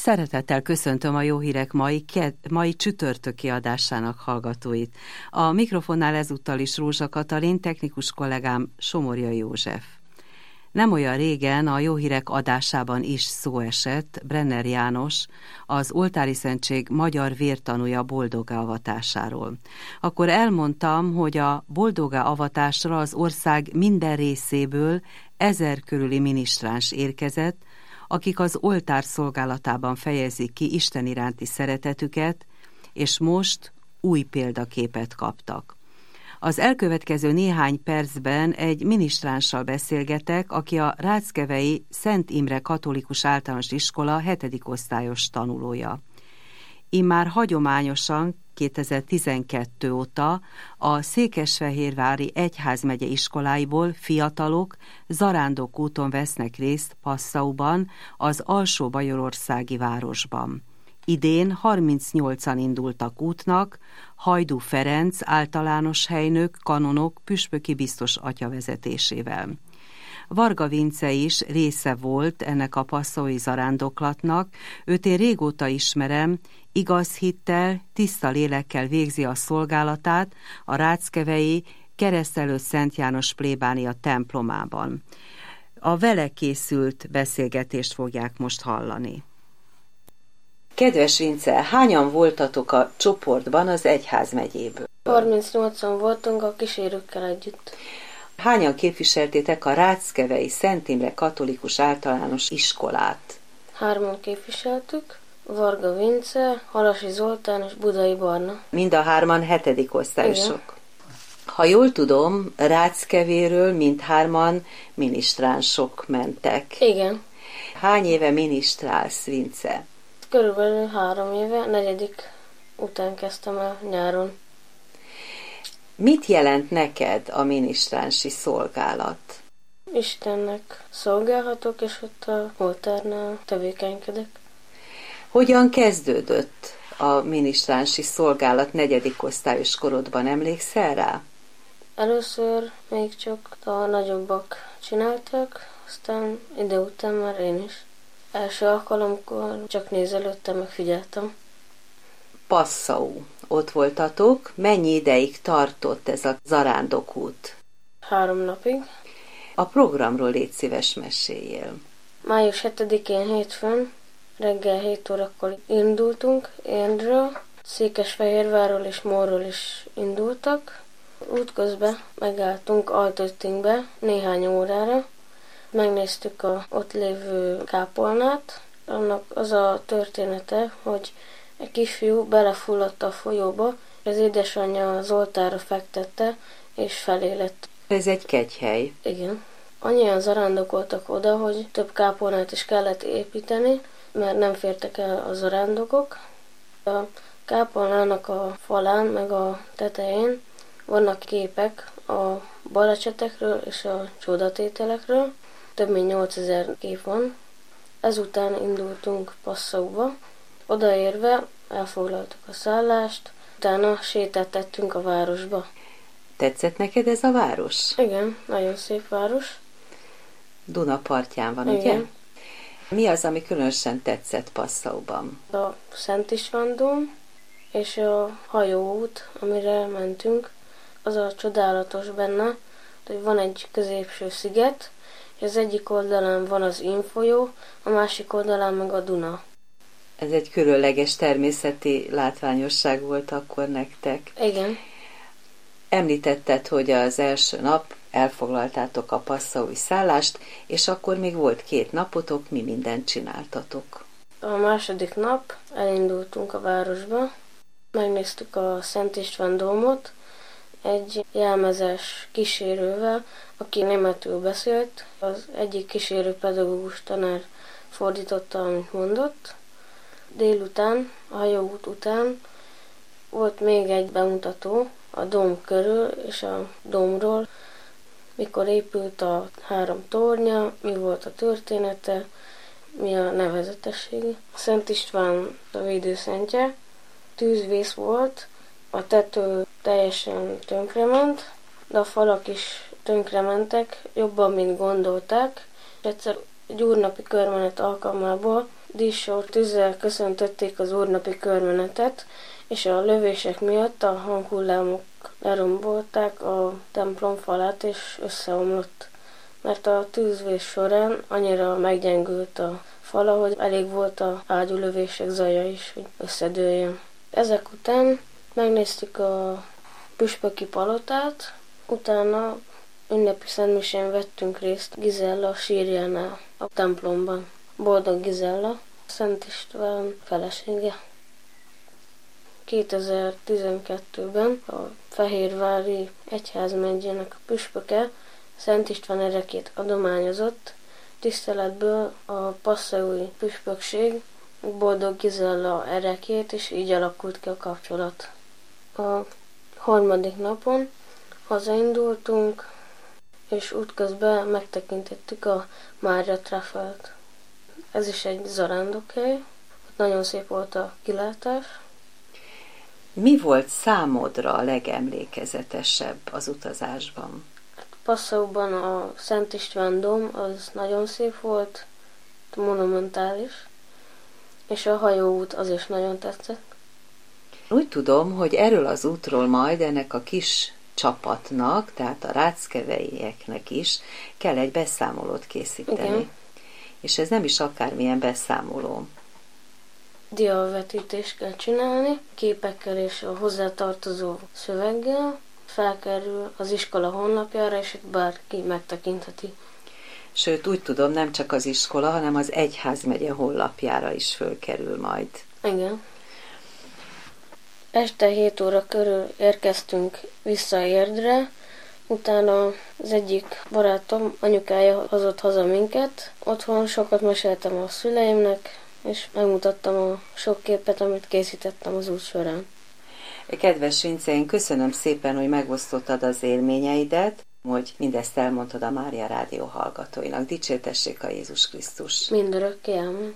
Szeretettel köszöntöm a Jó Hírek mai csütörtöki adásának hallgatóit. A mikrofonnál ezúttal is Rózsa Katalin, technikus kollégám Somorjai József. Nem olyan régen a Jó Hírek adásában is szó esett Brenner János, az Oltári Szentség magyar vértanúja boldogá avatásáról. Akkor elmondtam, hogy a boldogá avatásra az ország minden részéből 1000 körüli minisztráns érkezett, akik az oltár szolgálatában fejezik ki Isten iránti szeretetüket, és most új példaképet kaptak. Az elkövetkező néhány percben egy minisztránssal beszélgetek, aki a ráckevei Szent Imre Katolikus Általános Iskola 7. osztályos tanulója. Immár hagyományosan 2012 óta a Székesfehérvári Egyházmegye iskoláiból fiatalok zarándok úton vesznek részt Passauban, az alsó-bajorországi városban. Idén 38-an indultak útnak, Hajdú Ferenc általános helynök, kanonok, püspöki biztos atya vezetésével. Varga Vince is része volt ennek a passaui zarándoklatnak, őt én régóta ismerem, igaz hittel, tiszta lélekkel végzi a szolgálatát a ráckevei Keresztelő Szent János plébánia templomában. A vele készült beszélgetést fogják most hallani. Kedves Vince, hányan voltatok a csoportban az Egyházmegyéből? 38-an voltunk a kísérőkkel együtt. Hányan képviseltétek a ráckevei Szent Imre Katolikus Általános Iskolát? 3-an képviseltük, Varga Vince, Halasi Zoltán és Budai Barna. Mind a 3-an 7. osztályosok. Igen. Ha jól tudom, Ráckevéről mindhárman minisztránsok mentek. Igen. Hány éve minisztrálsz, Vince? Körülbelül 3 éve, 4. után kezdtem el nyáron. Mit jelent neked a minisztránsi szolgálat? Istennek szolgálhatok, és ott a oltárnál tevékenykedek. Hogyan kezdődött a minisztránsi szolgálat 4. osztályos korodban, emlékszel rá? Először még csak a nagyobbak csináltak, aztán idő után már én is. Első alkalomkor csak nézelődtem, meg figyeltem. Passau. Ott voltatok. Mennyi ideig tartott ez a zarándokút? 3 napig. A programról légy szíves, meséljél. Május 7-én hétfőn reggel 7 órakor indultunk Érnről, Székesfehérvárról és Mórról is indultak. Útközben megálltunk Altöttingbe néhány órára, megnéztük a ott lévő kápolnát. Annak az a története, hogy egy kisfiú belefulladt a folyóba, az édesanyja az oltárra fektette, és felélett. Ez egy kegyhely. Igen. Annyian zarándokoltak oda, hogy több kápolnát is kellett építeni, mert nem fértek el a zarándokok. A kápolnának a falán, meg a tetején vannak képek a balesetekről és a csodatételekről. Több mint 8000 kép van. Ezután indultunk Passauba. Odaérve elfoglaltuk a szállást, utána sétát tettünk a városba. Tetszett neked ez a város? Igen, nagyon szép város. Duna partján van, igen. Ugye? Mi az, ami különösen tetszett Passauban? A Szent István dóm és a hajóút, amire mentünk, az a csodálatos benne, hogy van egy középső sziget, és az egyik oldalán van az Inn folyó, a másik oldalán meg a Duna. Ez egy különleges természeti látványosság volt akkor nektek. Igen. Említetted, hogy az első nap elfoglaltátok a passaui szállást, és akkor még volt 2 napotok, mi mindent csináltatok. A második nap elindultunk a városba, megnéztük a Szent István dómot, egy jelmezes kísérővel, aki németül beszélt. Az egyik kísérő pedagógus tanár fordította, amit mondott. Délután, a hajóút után volt még egy bemutató a dóm körül és a dómról, mikor épült a 3 tornya, mi volt a története, mi a nevezetessége. Szent István a védőszentje, tűzvész volt, a tető teljesen tönkrement, de a falak is tönkrementek, jobban, mint gondolták. Egyszer egy úrnapi körmenet alkalmából díszsor tűzzel köszöntötték az úrnapi körmenetet, és a lövések miatt a hanghullámok lerombolták a templom falát, és összeomlott. Mert a tűzvés során annyira meggyengült a fala, hogy elég volt az ágyúlövések zaja is, hogy összedőljön. Ezek után megnéztük a püspöki palotát, utána ünnepi szentmisén vettünk részt Gizella sírjánál a templomban. Boldog Gizella, Szent István felesége. 2012-ben a Fehérvári Egyházmegyének a püspöke Szent István erekét adományozott, tiszteletből a passzeui püspökség Boldog Gizella erekét, és így alakult ki a kapcsolat. A harmadik napon hazaindultunk, és útközben megtekintettük a Mária Trafelt. Ez is egy zarándokhely, ott nagyon szép volt a kilátás. Mi volt számodra a legemlékezetesebb az utazásban? Passauban a Szent István dóm az nagyon szép volt, monumentális, és a hajóút az is nagyon tetszett. Úgy tudom, hogy erről az útról majd ennek a kis csapatnak, tehát a ráckeveieknek is kell egy beszámolót készíteni. Igen. És ez nem is akármilyen beszámoló. Diavetítést kell csinálni, képekkel és a hozzátartozó szöveggel, felkerül az iskola honlapjára, és itt bárki megtekintheti. Sőt, úgy tudom, nem csak az iskola, hanem az egyházmegye honlapjára is fölkerül majd. Igen. Este 7 óra körül érkeztünk vissza Érdre, utána az egyik barátom anyukája hozott haza minket. Otthon sokat meséltem a szüleimnek, és megmutattam a sok képet, amit készítettem az út során. Kedves Vince, én köszönöm szépen, hogy megosztottad az élményeidet, hogy mindezt elmondtad a Mária Rádió hallgatóinak. Dicsértessék a Jézus Krisztus! Mindörökké, amen.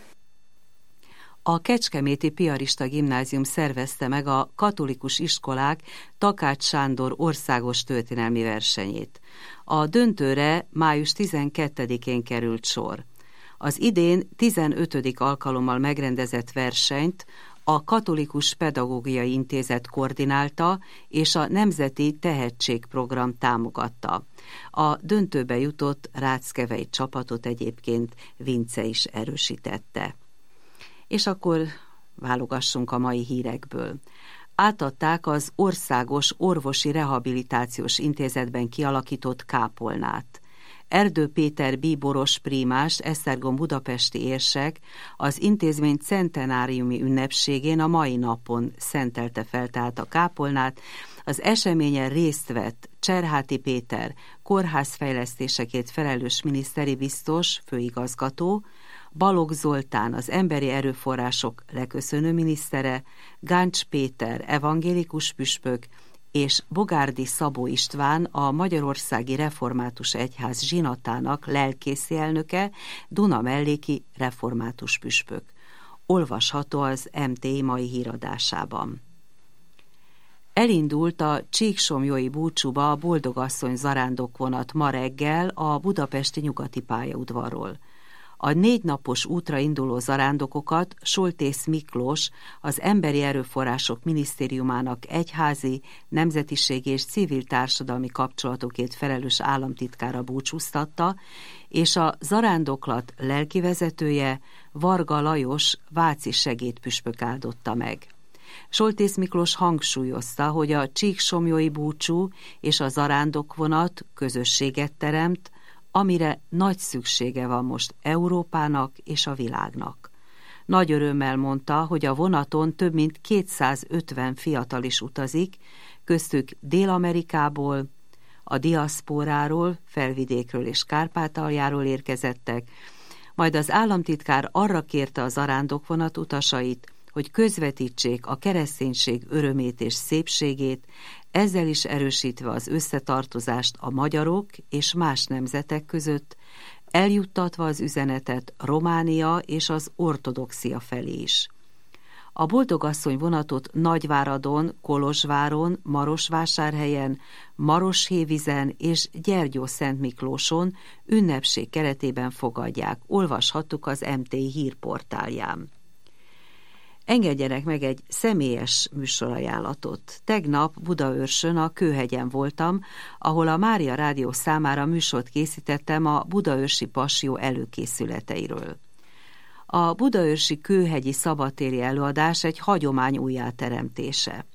A Kecskeméti Piarista Gimnázium szervezte meg a katolikus iskolák Takács Sándor országos történelmi versenyét. A döntőre május 12-én került sor. Az idén 15. alkalommal megrendezett versenyt a Katolikus Pedagógiai Intézet koordinálta és a Nemzeti Tehetségprogram támogatta. A döntőbe jutott ráckevei csapatot egyébként Vince is erősítette. És akkor válogassunk a mai hírekből. Átadták az Országos Orvosi Rehabilitációs Intézetben kialakított kápolnát. Erdő Péter bíboros prímás, Esztergom budapesti érsek az intézmény centenáriumi ünnepségén a mai napon szentelte fel tehát a kápolnát. Az eseményen részt vett Cserháti Péter, kórházfejlesztésekért felelős miniszteri biztos, főigazgató, Balogh Zoltán, az emberi erőforrások leköszönő minisztere, Gáncs Péter, evangélikus püspök, és Bogárdi Szabó István, a Magyarországi Református Egyház zsinatának lelkészi elnöke, Dunamelléki református püspök. Olvasható az MTI mai híradásában. Elindult a Csíksomlyói búcsúba a Boldogasszony zarándokvonat ma reggel a budapesti nyugati pályaudvarról. A 4 napos útra induló zarándokokat Soltész Miklós, az Emberi Erőforrások Minisztériumának egyházi, nemzetiségi és civil társadalmi kapcsolatokért felelős államtitkára búcsúztatta, és a zarándoklat lelkivezetője, Varga Lajos váci segédpüspök áldotta meg. Soltész Miklós hangsúlyozta, hogy a csíksomlyói búcsú és a zarándokvonat közösséget teremt, amire nagy szüksége van most Európának és a világnak. Nagy örömmel mondta, hogy a vonaton több mint 250 fiatal is utazik, köztük Dél-Amerikából, a diaszpóráról, Felvidékről és Kárpátaljáról érkezettek, majd az államtitkár arra kérte a zarándokvonat utasait, hogy közvetítsék a kereszténység örömét és szépségét, ezzel is erősítve az összetartozást a magyarok és más nemzetek között, eljuttatva az üzenetet Románia és az ortodoxia felé is. A Boldogasszony vonatot Nagyváradon, Kolozsváron, Marosvásárhelyen, Maroshévízen és Gyergyószentmiklóson ünnepség keretében fogadják. Olvashattuk az MTI hírportálján. Engedjenek meg egy személyes műsorajánlatot. Tegnap Budaörsön a Kőhegyen voltam, ahol a Mária Rádió számára műsort készítettem a budaörsi passió előkészületeiről. A budaörsi kőhegyi szabadtéri előadás egy hagyomány újjáteremtése.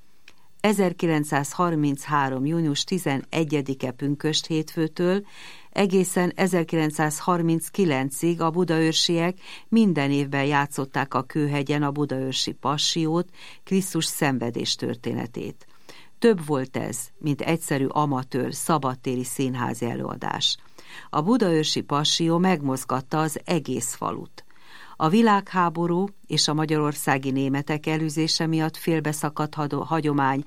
1933. június 11-e pünkösd hétfőtől egészen 1939-ig a budaörsiek minden évben játszották a Kőhegyen a budaörsi passió-t, Krisztus szenvedés történetét. Több volt ez, mint egyszerű amatőr szabadtéri színházi előadás. A budaörsi passió megmozgatta az egész falut. A világháború és a magyarországi németek elűzése miatt félbeszakadt hagyomány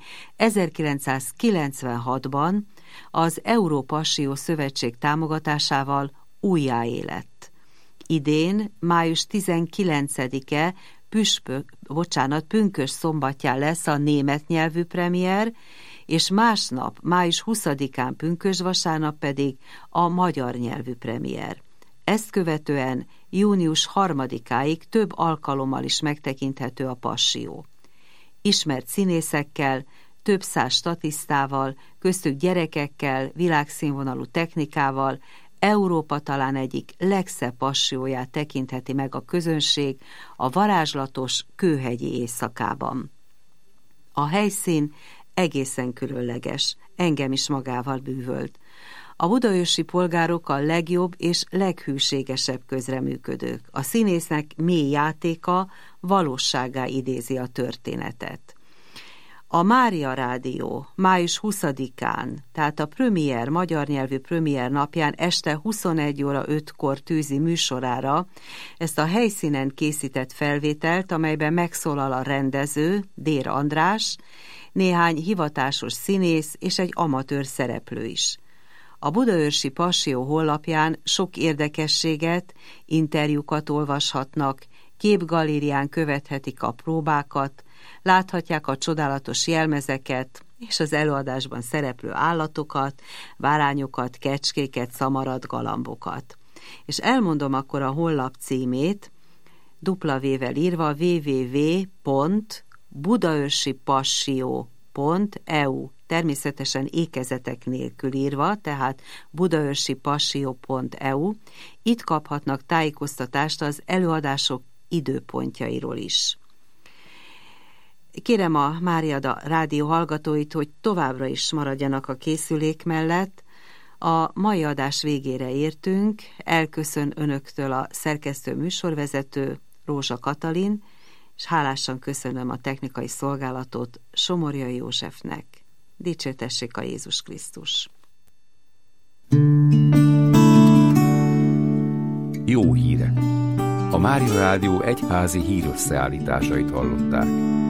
1996-ban az Európassió Szövetség támogatásával újjáélett. Idén, május 19-e pünkösd szombatján lesz a német nyelvű premier, és másnap, május 20-án pünkösdvasárnap pedig a magyar nyelvű premier. Ezt követően június 3-áig több alkalommal is megtekinthető a passió. Ismert színészekkel, több száz statisztával, köztük gyerekekkel, világszínvonalú technikával, Európa talán egyik legszebb passió-ját tekintheti meg a közönség a varázslatos kőhegyi éjszakában. A helyszín egészen különleges, engem is magával bűvölt. A budaörsi polgárok a legjobb és leghűségesebb közreműködők. A színésznek mély játéka valósággá idézi a történetet. A Mária Rádió május 20-án, tehát a premier, magyar nyelvű premier napján este 21 óra 5-kor tűzi műsorára ezt a helyszínen készített felvételt, amelyben megszólal a rendező, Dér András, néhány hivatásos színész és egy amatőr szereplő is. A budaörsi passió honlapján sok érdekességet, interjúkat olvashatnak, képgalérián követhetik a próbákat, láthatják a csodálatos jelmezeket és az előadásban szereplő állatokat, bárányokat, kecskéket, szamarat, galambokat. És elmondom akkor a honlap címét, W-vel írva www.budaörsipassió.eu, természetesen ékezetek nélkül írva, tehát budaörsipassió.eu. Itt kaphatnak tájékoztatást az előadások időpontjairól is. Kérem a Mária Rádió hallgatóit, hogy továbbra is maradjanak a készülék mellett. A mai adás végére értünk, elköszön önöktől a szerkesztő műsorvezető Rózsa Katalin, és hálásan köszönöm a technikai szolgálatot Somorjai Józsefnek. Dicsértessék a Jézus Krisztus! Jó hírek! A Mária Rádió egyházi hírösszeállításait hallották.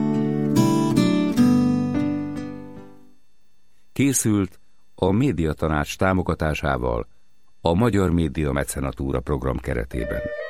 Készült a Médiatanács támogatásával a Magyar Média Mecenatúra program keretében.